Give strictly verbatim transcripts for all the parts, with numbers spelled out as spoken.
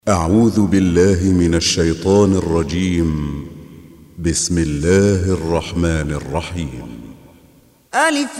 أعوذ بالله من الشيطان الرجيم. بسم الله الرحمن الرحيم. ألف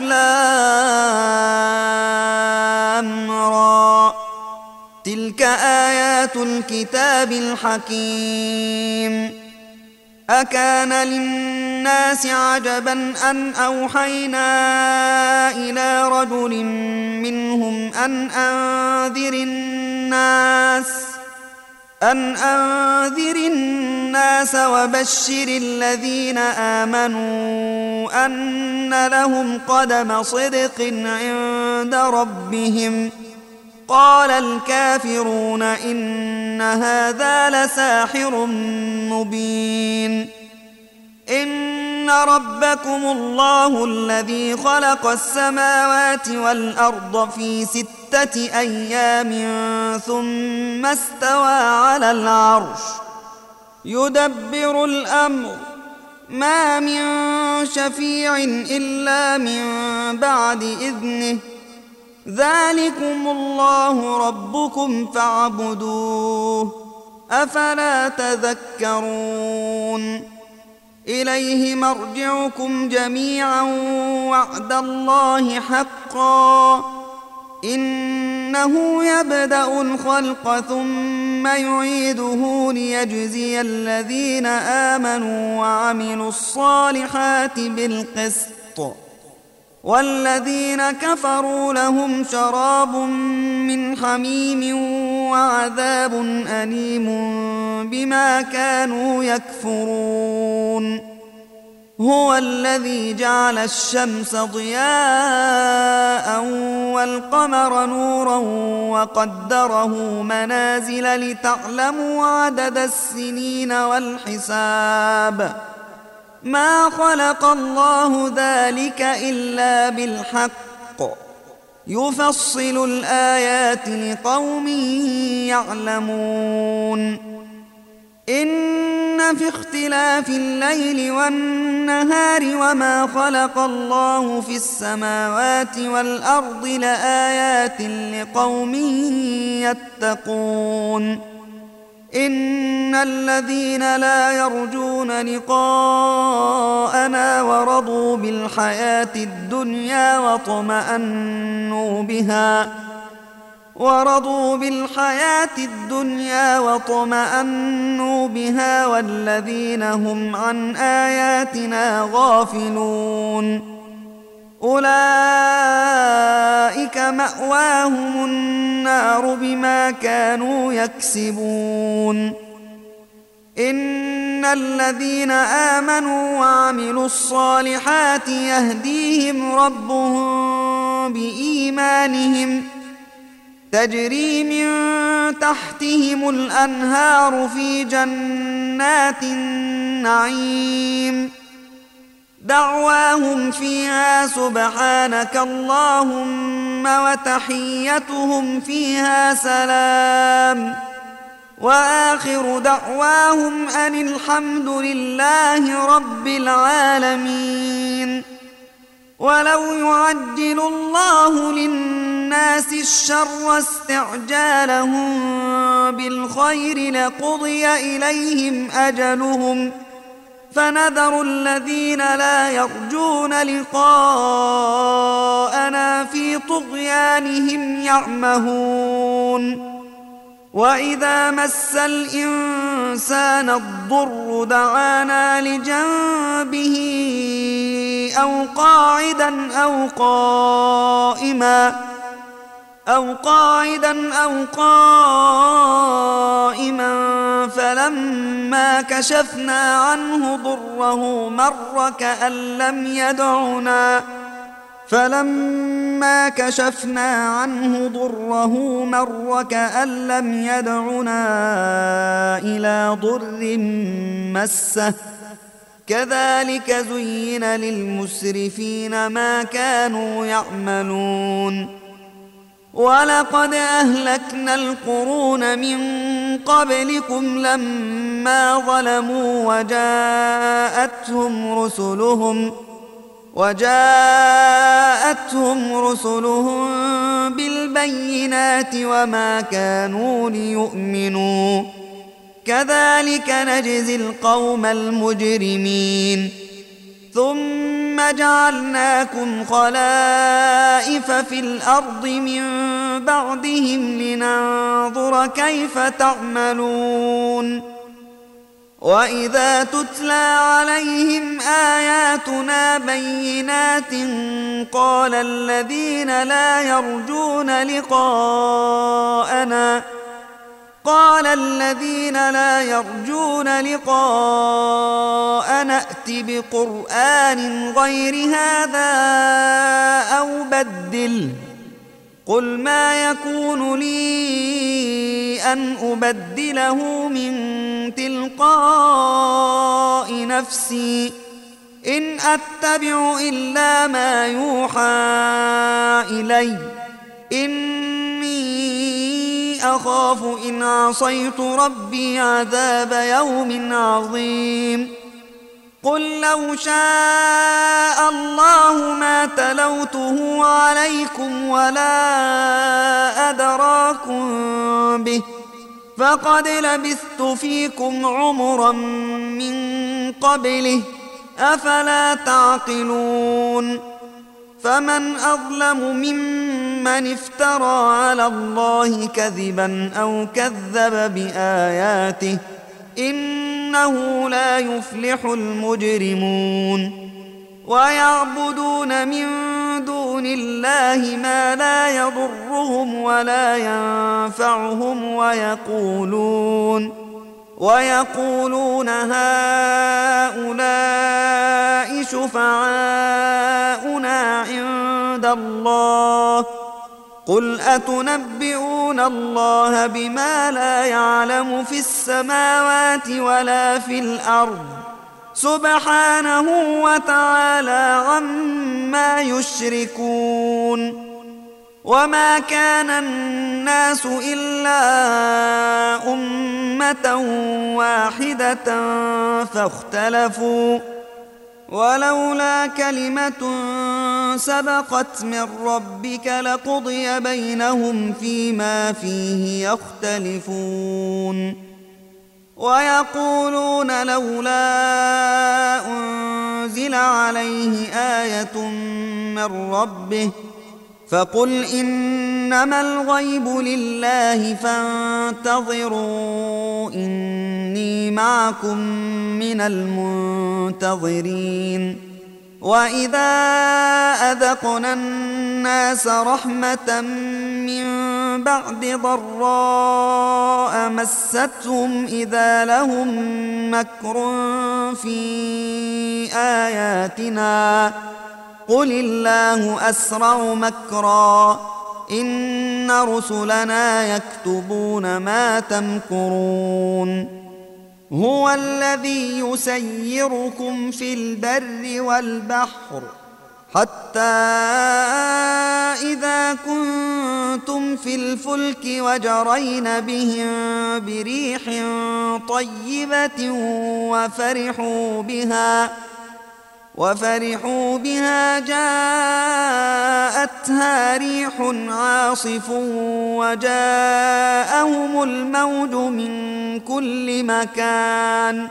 لام را، تلك آيات الكتاب الحكيم. أكان للناس عجبا أن أوحينا إلى رجل منهم أن أنذر الناس أن أنذر الناس وبشر الذين آمنوا أن لهم قدم صدق عند ربهم. قال الكافرون إن هذا لساحر مبين. إن ربكم الله الذي خلق السماوات والأرض في ستة أيام ثم استوى على العرش يدبر الأمر، ما من شفيع إلا من بعد إذنه، ذلكم الله ربكم فاعبدوه، أفلا تذكرون. إليه مرجعكم جميعا وعد الله حقا، إنه يبدأ الخلق ثم يعيده ليجزي الذين آمنوا وعملوا الصالحات بالقسط، والذين كفروا لهم شراب من حميم وعذاب أليم بما كانوا يكفرون. هو الذي جعل الشمس ضياء والقمر نورا وقدره منازل لتعلموا عدد السنين والحساب، ما خلق الله ذلك إلا بالحق، يفصل الآيات لقوم يعلمون. إن في اختلاف الليل والنهار وما خلق الله في السماوات والأرض لآيات لقوم يتقون. إن الذين لا يرجون لقاءنا ورضوا بالحياة الدنيا واطمأنوا بها ورضوا بالحياة الدنيا واطمأنوا بها والذين هم عن آياتنا غافلون أولئك مأواهم النار بما كانوا يكسبون. إن الذين آمنوا وعملوا الصالحات يهديهم ربهم بإيمانهم، تجري من تحتهم الأنهار في جنات النعيم، دعواهم فيها سبحانك اللهم وتحيتهم فيها سلام، وآخر دعواهم أن الحمد لله رب العالمين. ولو يعجل الله للناس الشر استعجالهم بالخير لقضي إليهم أجلهم، فنذر الذين لا يرجون لقاءنا في طغيانهم يعمهون. وإذا مس الإنسان الضر دعانا لجنبه أو قاعدا أو قائما أو قاعدا أو قائما فلما كشفنا عنه ضره مر كأن لم يدعنا فلما كشفنا عنه ضره مر كأن لم يدعنا إلى ضر مسه، كذلك زين للمسرفين ما كانوا يعملون. ولقد أهلكنا القرون من قبلكم لما ظلموا وجاءتهم رسلهم وجاءتهم رسلهم بالبينات وما كانوا ليؤمنوا كذلك نجزي القوم المجرمين ثم جعلناكم خلائف في الأرض من بعدهم لننظر كيف تعملون وإذا تتلى عليهم آياتنا بينات قال الذين لا يرجون لقاءنا قال الذين لا يرجون لقاءنا ائت بقرآن غير هذا أو بدله قل ما يكون لي أن أبدله من تلقاء نفسي إن أتبع إلا ما يوحى إلي إني أخاف إن عصيت ربي عذاب يوم عظيم قل لو شاء الله ما تلوته عليكم ولا أدراكم به فقد لبثت فيكم عمرا من قبله أفلا تعقلون فمن أظلم ممن افترى على الله كذبا أو كذب بآياته إنه لا يفلح المجرمون ويعبدون من دون الله ما لا يضرهم ولا ينفعهم ويقولون ويقولون هؤلاء شفعاؤنا عند الله قل أتنبئون الله بما لا يعلم في السماوات ولا في الأرض سبحانه وتعالى عما يشركون وما كان الناس إلا أمة واحدة فاختلفوا ولولا كلمة سبقت من ربك لقضي بينهم فيما فيه يختلفون ويقولون لولا أنزل عليه آية من ربه فقل إنما الغيب لله فانتظروا إني معكم من المنتظرين وإذا أذقنا الناس رحمة من بعد ضراء مستهم إذا لهم مكر في آياتنا قل الله أسرع مكرا إن رسلنا يكتبون ما تمكرون هو الذي يسيركم في البر والبحر حتى إذا كنتم في الفلك وجرين بهم بريح طيبة وفرحوا بها وفرحوا بها جاءتها ريح عاصف وجاءهم الموج من كل مكان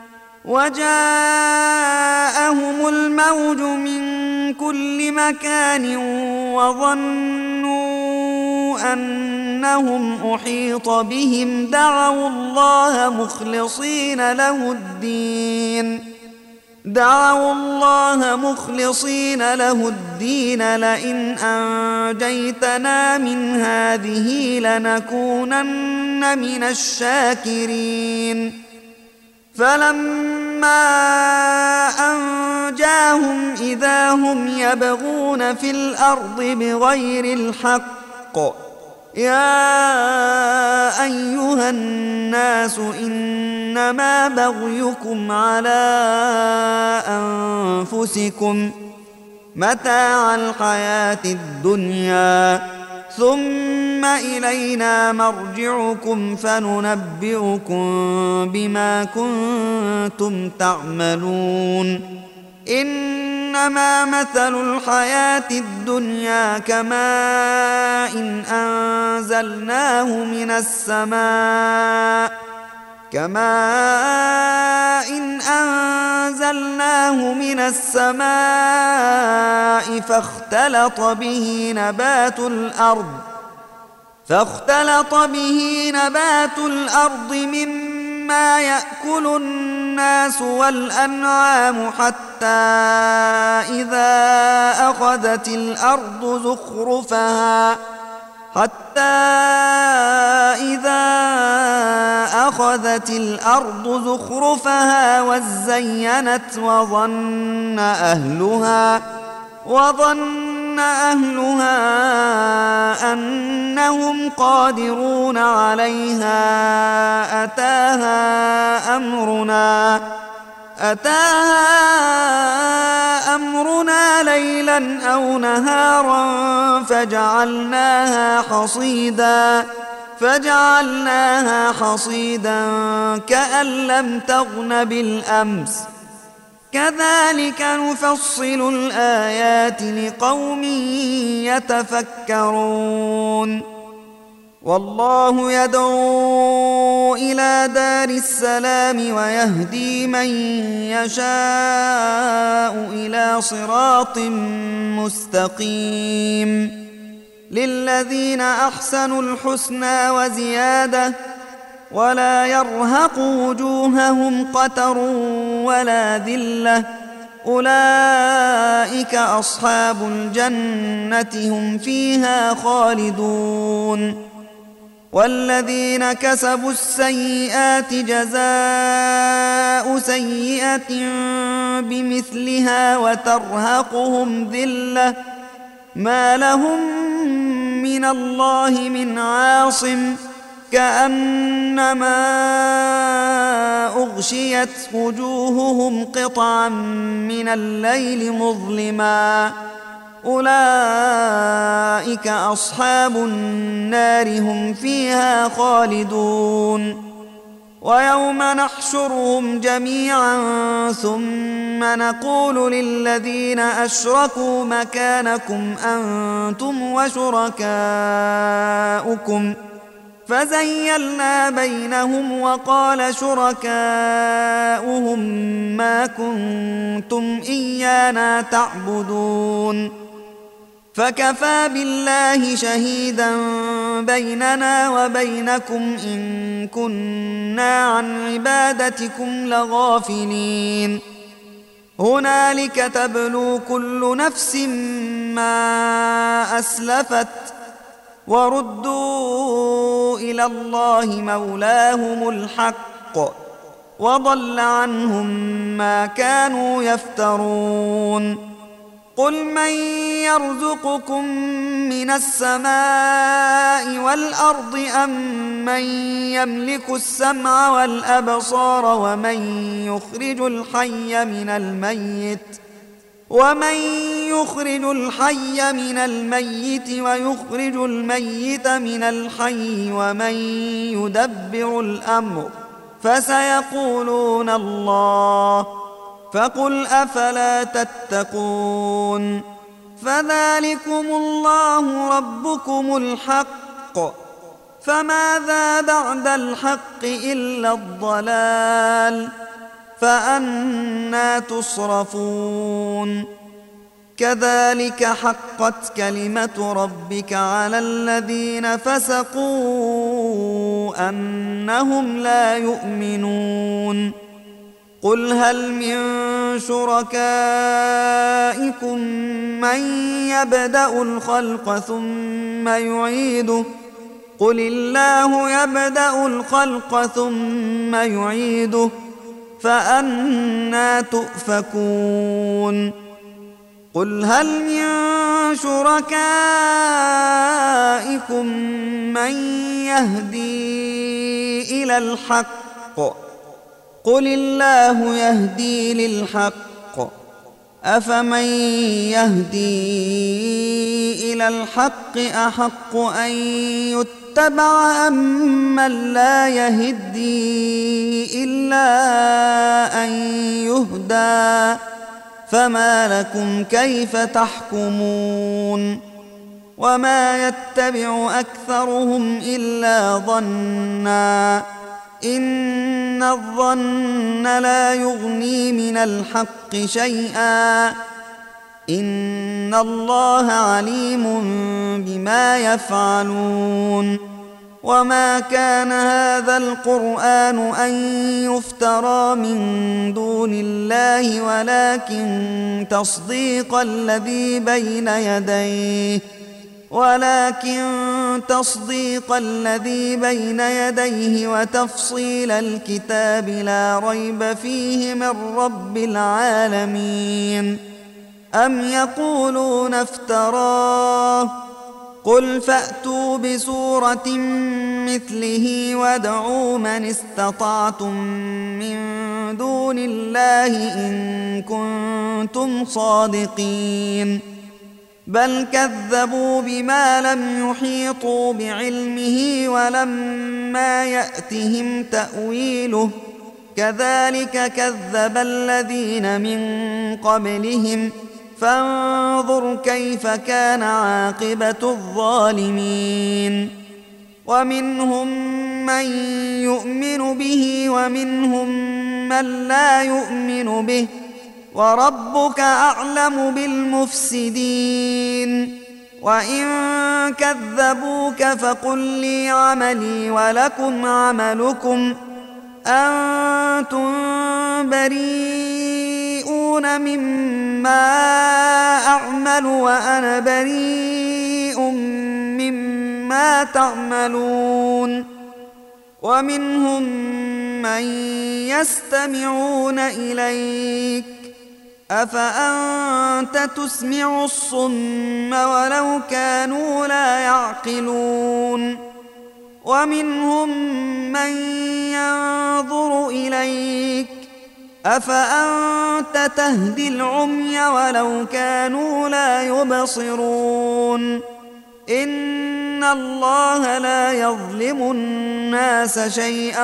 وجاءهم الموج من كل مكان وظنوا أنهم أحيط بهم دعوا الله مخلصين له الدين دعوا الله مخلصين له الدين لئن أنجيتنا من هذه لنكونن من الشاكرين فلما أنجاهم إذا هم يبغون في الأرض بغير الحق يا أيها الناس إنما بغيكم على أنفسكم متاع الحياة الدنيا ثم إلينا مرجعكم فننبئكم بما كنتم تعملون إنما مثل الحياة الدنيا كماء إن أنزلناه من السماء كماء إن أنزلناه من السماء فاختلط به نبات الأرض فاختلط به نبات الأرض مما يأكل الناس والأنعام حتى إذا أخذت الأرض زخرفها حتى إذا أخذت الأرض زخرفها وزينت وظن أهلها وظن أهلها أنهم قادرون عليها أتاها أمرنا أتاها أمرنا ليلا أو نهارا فجعلناها حصيدا فجعلناها حصيدا كأن لم تغن بالأمس كذلك نفصل الآيات لقوم يتفكرون والله يدعو إلى دار السلام ويهدي من يشاء إلى صراط مستقيم للذين أحسنوا الحسنى وزيادة ولا يرهق وجوههم قتر ولا ذلة أولئك أصحاب الجنة هم فيها خالدون والذين كسبوا السيئات جزاء سيئة بمثلها وترهقهم ذلة ما لهم من الله من عاصم كأنما أغشيت وجوههم قطعا من الليل مظلما أولئك أصحاب النار هم فيها خالدون ويوم نحشرهم جميعا ثم نقول للذين أشركوا مكانكم أنتم وشركاؤكم فزيلنا بينهم وقال شركاؤهم ما كنتم إيانا تعبدون فكفى بالله شهيدا بيننا وبينكم إن كنا عن عبادتكم لغافلين هنالك تبلو كل نفس ما أسلفت وردوا إلى الله مولاهم الحق وضل عنهم ما كانوا يفترون قل من يرزقكم من السماء والأرض أم من يملك السمع والأبصار ومن يخرج الحي من الميت ومن يخرج الحي من الميت ويخرج الميت من الحي ومن يدبر الأمر فسيقولون الله فقل أفلا تتقون فذلكم الله ربكم الحق فماذا بعد الحق إلا الضلال فأنى تصرفون كذلك حقت كلمة ربك على الذين فسقوا أنهم لا يؤمنون قل هل من شركائكم من يبدأ الخلق ثم يعيده قل الله يبدأ الخلق ثم يعيده فأنى تؤفكون قل هل من شركائكم من يهدي إلى الحق قل الله يهدي للحق أفمن يهدي إلى الحق أحق أن يتبع أمن لا يهدي إلا أن يهدى فما لكم كيف تحكمون وما يتبع أكثرهم إلا ظنا إن الظن لا يغني من الحق شيئا إن الله عليم بما يفعلون وما كان هذا القرآن أن يفترى من دون الله ولكن تصديق الذي بين يديه ولكن تصديق الذي بين يديه وتفصيل الكتاب لا ريب فيه من رب العالمين أم يقولون افتراه قل فأتوا بسورة مثله وادعوا من استطعتم من دون الله إن كنتم صادقين بل كذبوا بما لم يحيطوا بعلمه ولما يأتهم تأويله كذلك كذب الذين من قبلهم فانظر كيف كان عاقبة الظالمين ومنهم من يؤمن به ومنهم من لا يؤمن به وربك أعلم بالمفسدين وإن كذبوك فقل لي عملي ولكم عملكم أنتم بريئون مما أعمل وأنا بريء مما تعملون ومنهم من يستمعون إليك أفأنت تسمع الصم ولو كانوا لا يعقلون ومنهم من ينظر إليك أفأنت تهدي العمي ولو كانوا لا يبصرون إن الله لا يظلم الناس شيئا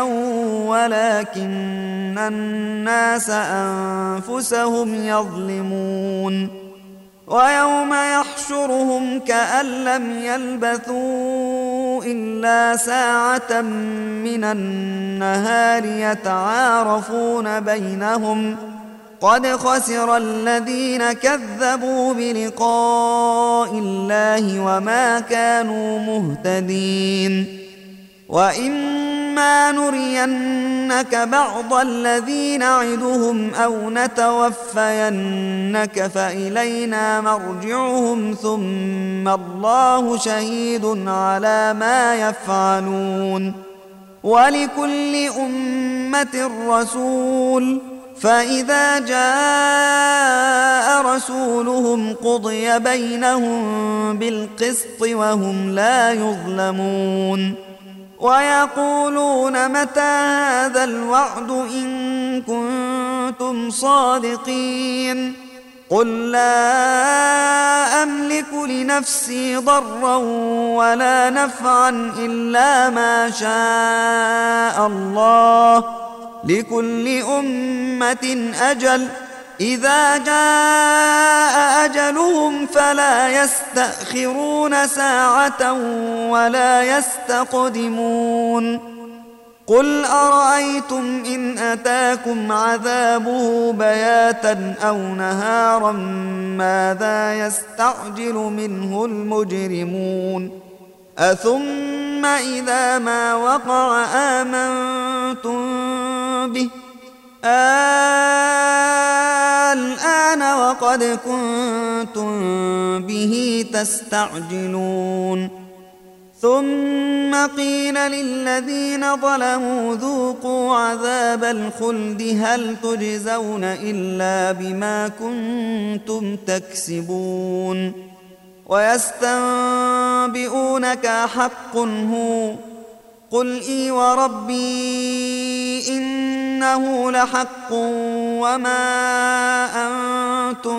ولكن الناس أنفسهم يظلمون ويوم يحشرهم كأن لم يلبثوا إلا ساعة من النهار يتعارفون بينهم قد خسر الذين كذبوا بلقاء الله وما كانوا مهتدين وإما نرينك بعض الذي نعدهم أو نتوفينك فإلينا مرجعهم ثم الله شهيد على ما يفعلون ولكل أمة رسول فإذا جاء رسولهم قضي بينهم بالقسط وهم لا يظلمون ويقولون متى هذا الوعد إن كنتم صادقين قل لا أملك لنفسي ضرا ولا نفعا إلا ما شاء الله لكل أمة أجل إذا جاء أجلهم فلا يستأخرون ساعة ولا يستقدمون قل أرأيتم إن أتاكم عذابه بياتا أو نهارا ماذا يستعجل منه المجرمون أثم إذا ما وقع آمنتم به الآن وقد كنتم به تستعجلون ثم قيل للذين ظلموا ذوقوا عذاب الخلد هل تجزون إلا بما كنتم تكسبون ويستنبئونك حق هو قل إي وربي إنه لحق وما أنتم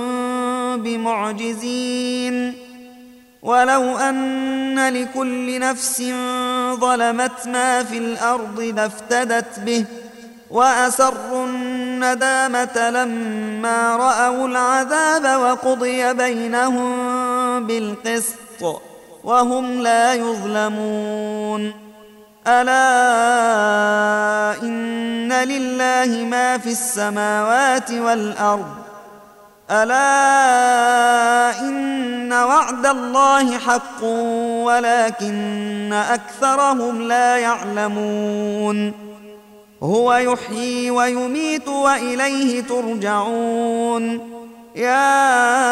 بمعجزين ولو أن لكل نفس ظلمت ما في الأرض لافتدت به وأسروا الندامة لما رأوا العذاب وقضي بينهم بالقسط وهم لا يظلمون. ألا إن لله ما في السماوات والأرض ألا إن وعد الله حق ولكن أكثرهم لا يعلمون. هو يحيي ويميت وإليه ترجعون. يا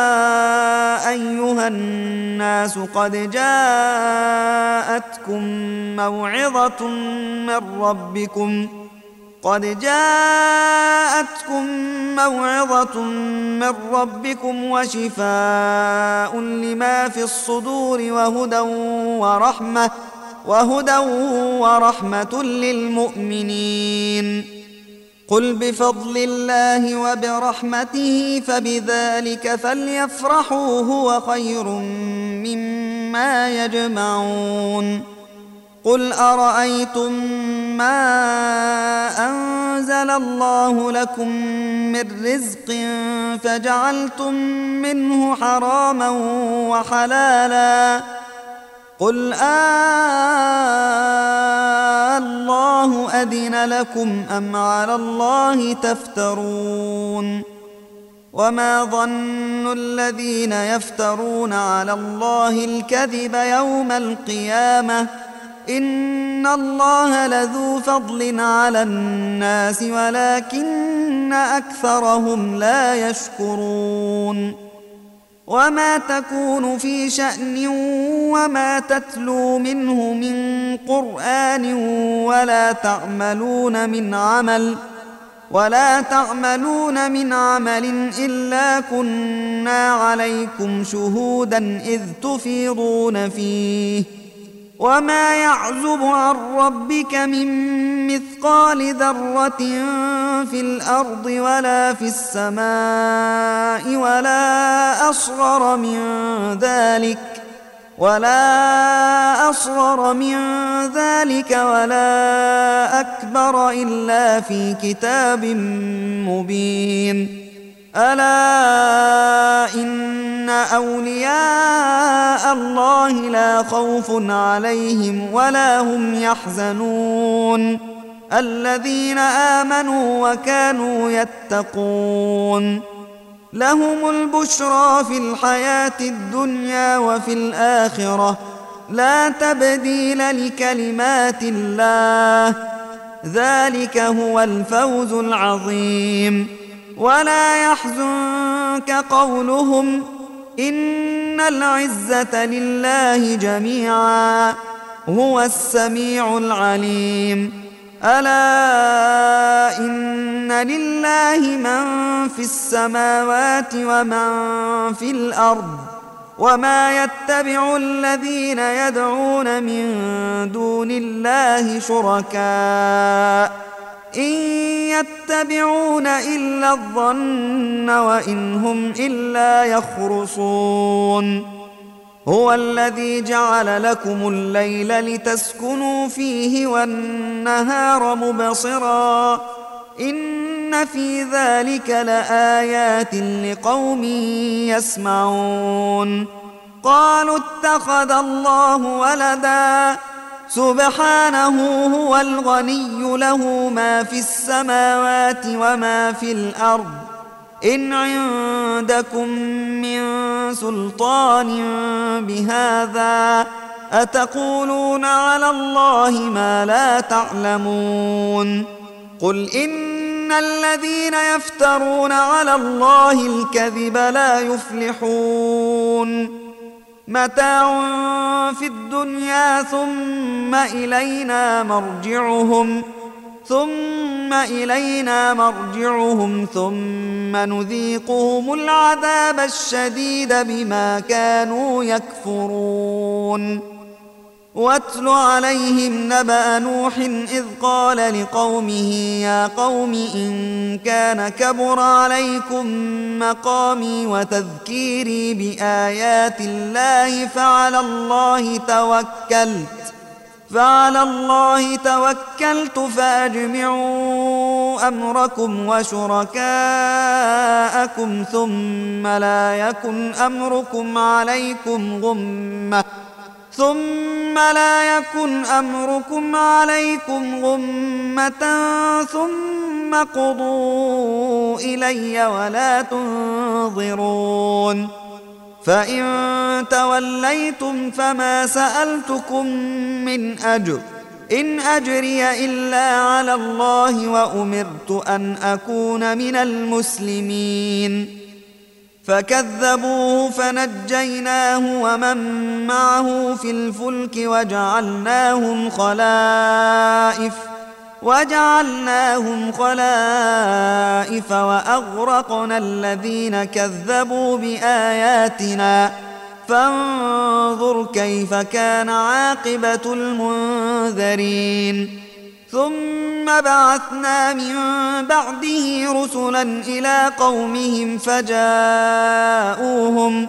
أيها الناس قد جاءتكم موعظة من ربكم قد جاءتكم موعظة من ربكم وشفاء لما في الصدور وهدى ورحمة وهدى ورحمة للمؤمنين. قل بفضل الله وبرحمته فبذلك فليفرحوا هو خير مما يجمعون. قل أرأيتم ما أنزل الله لكم من رزق فجعلتم منه حراما وحلالا قل آه الله أذن لكم أم على الله تفترون. وما ظن الذين يفترون على الله الكذب يوم القيامة إن الله لذو فضل على الناس ولكن أكثرهم لا يشكرون. وما تكون في شأن وما تتلو منه من قرآن ولا تعملون من عمل ولا تعملون من عمل إلا كنا عليكم شهودا إذ تفيضون فيه. وما يعزب عن ربك من مثقال ذرة في الأرض ولا في السماء ولا أصغر من ذلك ولا أصغر من ذلك ولا أكبر إلا في كتاب مبين. ألا إن أولياء الله لا خوف عليهم ولا هم يحزنون الذين آمنوا وكانوا يتقون. لهم البشرى في الحياة الدنيا وفي الآخرة لا تبديل لكلمات الله ذلك هو الفوز العظيم. ولا يحزنك قولهم إن العزة لله جميعا هو السميع العليم. ألا إن لله من في السماوات ومن في الأرض وما يتبع الذين يدعون من دون الله شركاء إن يتبعون إلا الظن وإن هم إلا يخرصون. هو الذي جعل لكم الليل لتسكنوا فيه والنهار مبصرا إن في ذلك لآيات لقوم يسمعون. قالوا اتخذ الله ولدا سبحانه هو الغني له ما في السماوات وما في الأرض إن عندكم من سلطان بهذا أتقولون على الله ما لا تعلمون. قل إن الذين يفترون على الله الكذب لا يفلحون. متاع في الدنيا ثم إلينا مرجعهم ثم إلينا مرجعهم ثم نذيقهم العذاب الشديد بما كانوا يكفرون. واتل عليهم نبأ نوح إذ قال لقومه يا قوم إن كان كبر عليكم مقامي وتذكيري بآيات الله فعلى الله توكلت فعلى الله توكلت فأجمعوا أمركم وشركاءكم ثم لا يكن أمركم عليكم غمة ثم لا يكن أمركم عليكم غمة ثم قضوا إلي ولا تنظرون فإن توليتم فما سألتكم من أجر إن أجري إلا على الله وأمرت أن أكون من المسلمين فكذبوه فنجيناه ومن معه في الفلك وجعلناهم خلائف وجعلناهم خلائف وأغرقنا الذين كذبوا بآياتنا فانظر كيف كان عاقبة المنذرين ثم بعثنا من بعده رسلا إلى قومهم فجاءوهم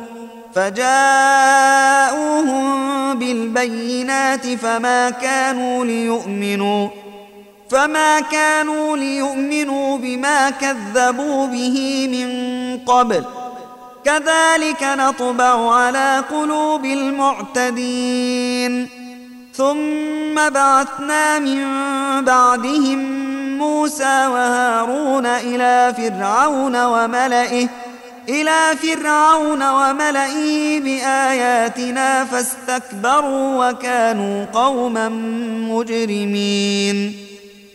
فجاءوهم بالبينات فما كانوا ليؤمنوا فما كانوا ليؤمنوا بما كذبوا به من قبل كذلك نطبع على قلوب المعتدين ثم بعثنا من بعدهم موسى وهارون إلى فرعون وملئه إلى فرعون وملئه بآياتنا فاستكبروا وكانوا قوما مجرمين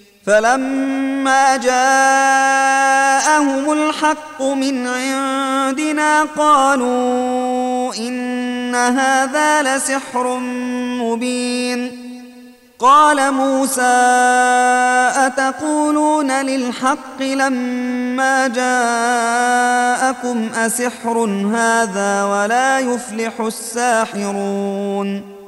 فلما جاءهم الحق من عندنا قالوا إن هذا لسحر مبين قال موسى أتقولون للحق لما جاءكم أسحر هذا ولا يفلح الساحرون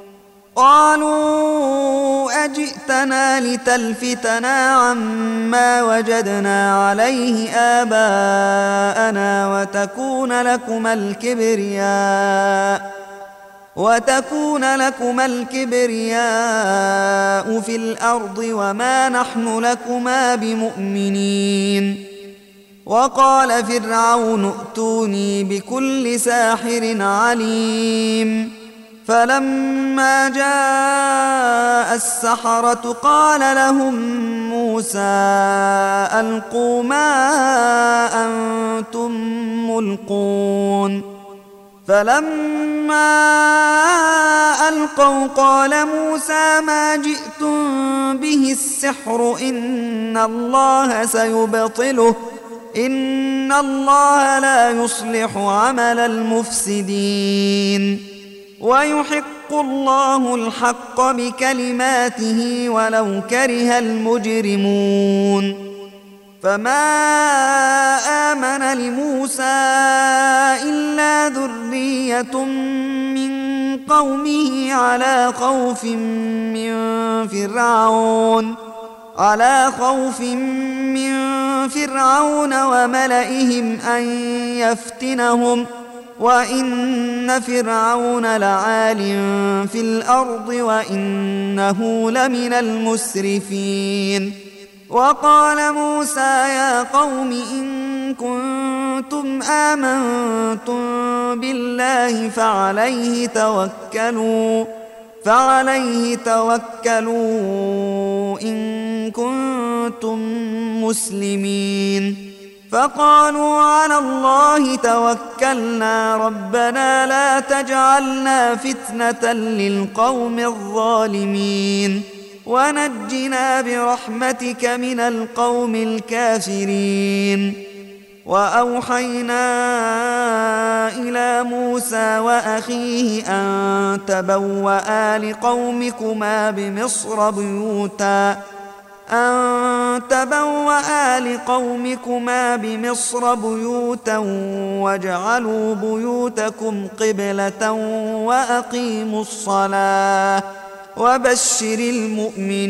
قالوا أجئتنا لتلفتنا عما وجدنا عليه آباءنا وتكون لكما الكبرياء وتكون لكما الكبرياء في الأرض وما نحن لكما بمؤمنين وقال فرعون ائتوني بكل ساحر عليم فلما جاء السحرة قال لهم موسى ألقوا ما أنتم ملقون فلما ألقوا قال موسى ما جئتم به السحر إن الله سيبطله إن الله لا يصلح عمل المفسدين ويحق الله الحق بكلماته ولو كره المجرمون فما آمن لموسى إلا ذرية من قومه على خوف من فرعون على خوف من فرعون وملئهم أن يفتنهم وإن فرعون لعال في الأرض وإنه لمن المسرفين وقال موسى يا قوم إن كنتم آمنتم بالله فعليه توكلوا فعليه توكلوا إن كنتم مسلمين فقالوا على الله توكلنا ربنا لا تجعلنا فتنة للقوم الظالمين ونجنا برحمتك من القوم الكافرين وأوحينا إلى موسى وأخيه أن تبوأ لقومكما بمصر بيوتا أن تبوأ لقومكما بمصر بيوتا واجعلوا بيوتكم قبلة وأقيموا الصلاة وبشر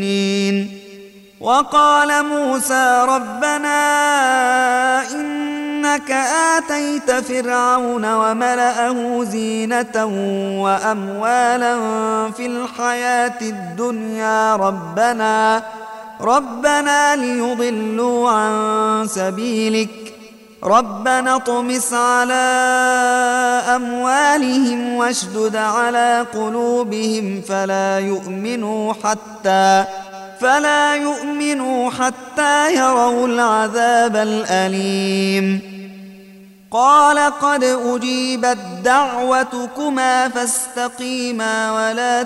المؤمنين وقال موسى ربنا إن إنك آتيت فرعون وملأه زينة وأموالا في الحياة الدنيا ربنا ربنا ليضلوا عن سبيلك ربنا اطمس على أموالهم واشدد على قلوبهم فلا يؤمنوا حتى فلا يؤمنوا حتى يروا العذاب الأليم قال قد أجيبت دعوتكما فاستقيما ولا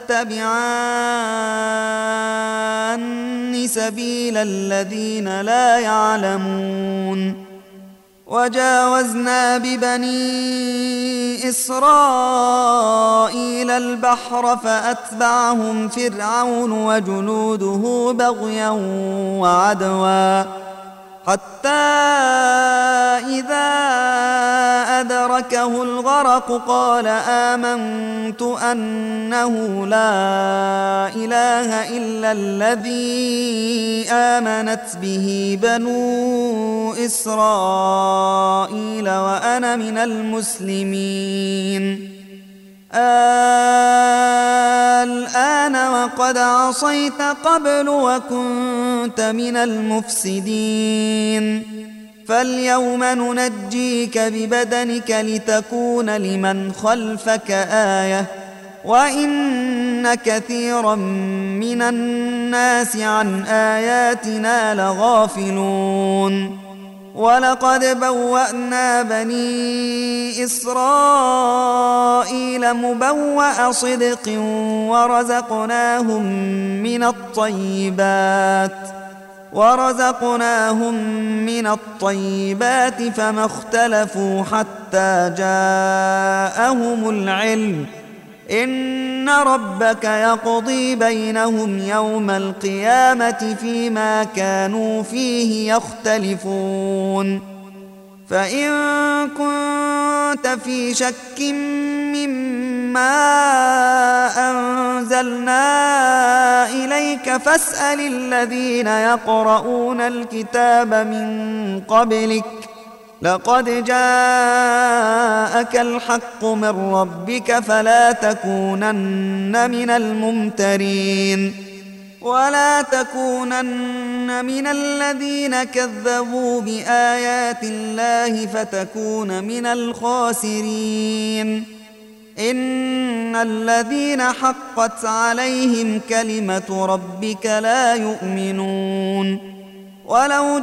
تتبعان سبيل الذين لا يعلمون وجاوزنا ببني إسرائيل البحر فأتبعهم فرعون وجنوده بغيا وعدوا حتى إذا أدركه الغرق قال آمنت أنه لا إله إلا الذي آمنت به بنو إسرائيل وأنا من المسلمين الآن وقد عصيت قبل وكنت من المفسدين فاليوم ننجيك ببدنك لتكون لمن خلفك آية وإن كثيرا من الناس عن آياتنا لغافلون ولقد بوأنا بني إسرائيل مبوأ صدق ورزقناهم من الطيبات ورزقناهم من الطيبات فما اختلفوا حتى جاءهم العلم إن ربك يقضي بينهم يوم القيامة فيما كانوا فيه يختلفون فإن كنت في شك مما أنزلنا إليك فاسأل الذين يقرؤون الكتاب من قبلك لقد جاءك الحق من ربك فلا تكونن من الممترين ولا تكونن من الذين كذبوا بآيات الله فتكون من الخاسرين إن الذين حقت عليهم كلمة ربك لا يؤمنون ولو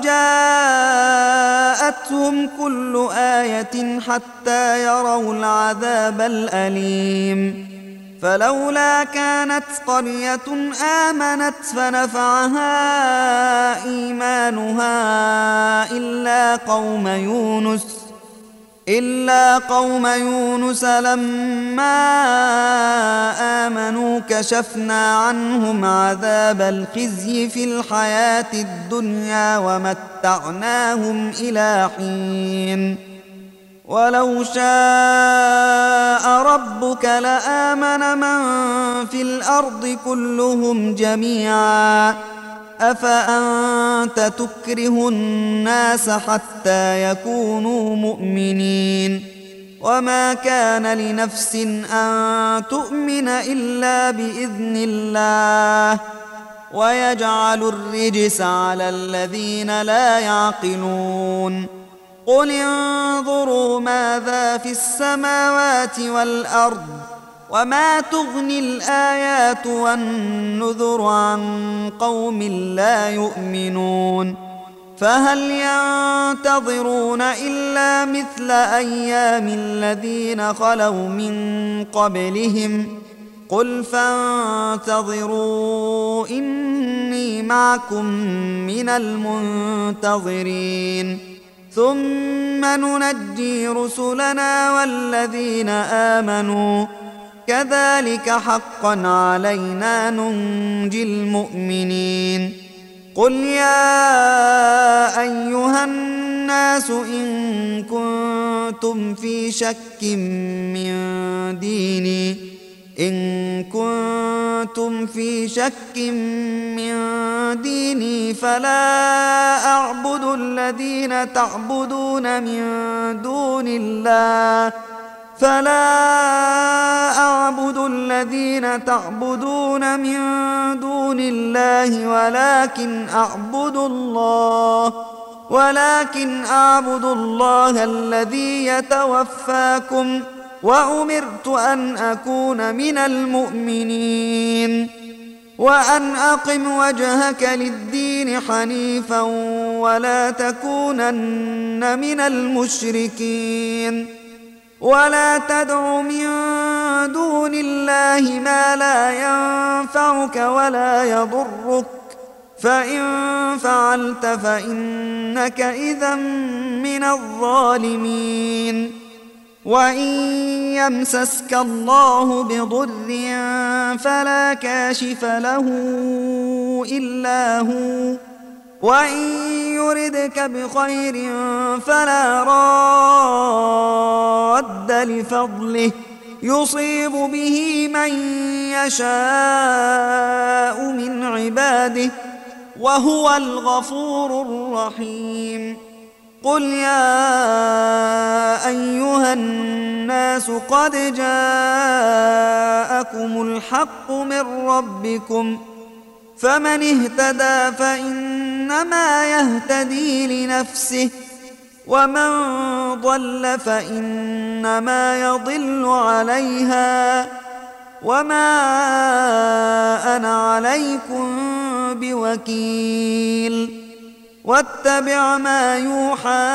جاءتهم كل آية حتى يروا العذاب الأليم فلولا كانت قرية آمنت فنفعها إيمانها إلا قوم يونس إلا قوم يونس لما آمنوا كشفنا عنهم عذاب الخزي في الحياة الدنيا ومتعناهم إلى حين ولو شاء ربك لآمن من في الأرض كلهم جميعا أفأنت تكره الناس حتى يكونوا مؤمنين وما كان لنفس أن تؤمن إلا بإذن الله ويجعل الرجس على الذين لا يعقلون قل انظروا ماذا في السماوات والأرض وما تغني الآيات والنذر عن قوم لا يؤمنون فهل ينتظرون إلا مثل أيام الذين خلوا من قبلهم قل فانتظروا إني معكم من المنتظرين ثم ننجي رسلنا والذين آمنوا كذلك حقا علينا ننجي المؤمنين قل يا أيها الناس إن كنتم في شك من ديني إن كنتم في شك من ديني فلا أعبد الذين تعبدون من دون الله فلا أعبد الذين تعبدون من دون الله ولكن أعبد الله ولكن أعبد الله الذي يتوفاكم وأمرت أن أكون من المؤمنين وأن أقم وجهك للدين حنيفا ولا تكونن من المشركين ولا تدع من دون الله ما لا ينفعك ولا يضرك فإن فعلت فإنك إذا من الظالمين وإن يمسسك الله بضر فلا كاشف له إلا هو وإن يردك بخير فلا راد لفضله يصيب به من يشاء من عباده وهو الغفور الرحيم قل يا أيها الناس قد جاءكم الحق من ربكم فمن اهتدى فإنما يهتدي لنفسه ومن ضل فإنما يضل عليها وما أنا عليكم بوكيل واتبع ما يوحى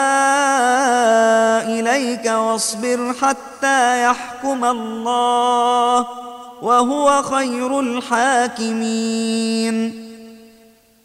إليك واصبر حتى يحكم الله وهو خير الحاكمين